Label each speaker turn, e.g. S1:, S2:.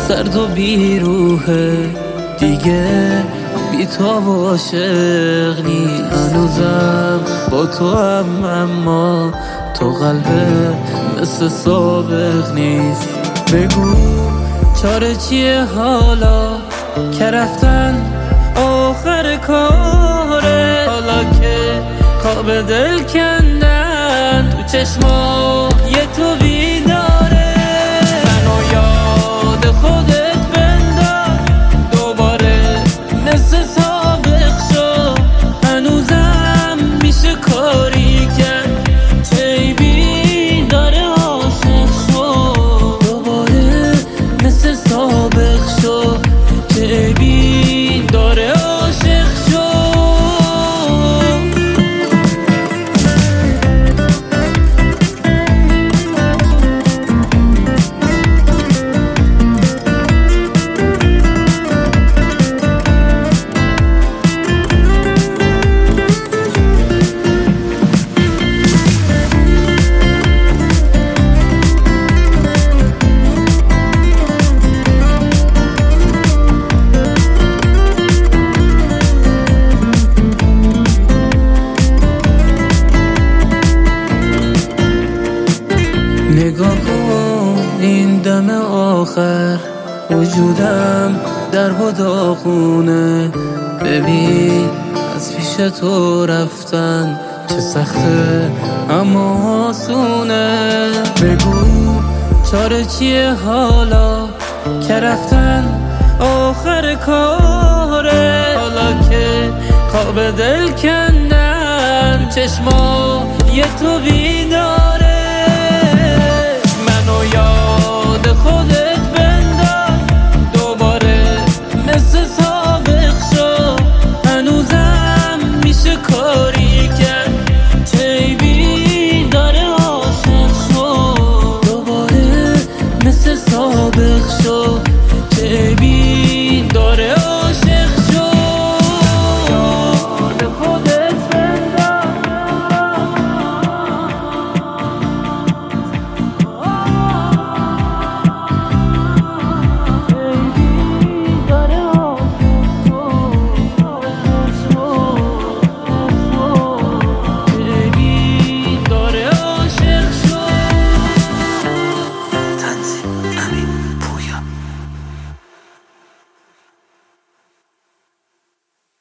S1: سرد و بیروحه دیگه بی تو عاشق نیست. هنوزم با تو هم اما تو قلبه مثل سابق نیست. بگو چاره چیه حالا که رفتن آخر کاره، حالا که خواب دل کندن تو چشمای تو بیداره. منو یاد خودت بنداز دوباره مثل سابق شو، هنوزم میشه کاری کرد چه بین داره عاشق شو. دوباره مثل سابق شو چه بین داره عاشق شو. نگاه کن این دم آخر وجودم در و داغونه. ببین از پیش تو رفتن چه سخته اما آسونه. بگو چاره چیه حالا که رفتن آخر کاره، حالا که خواب دل کندن چشمای تو بیدار.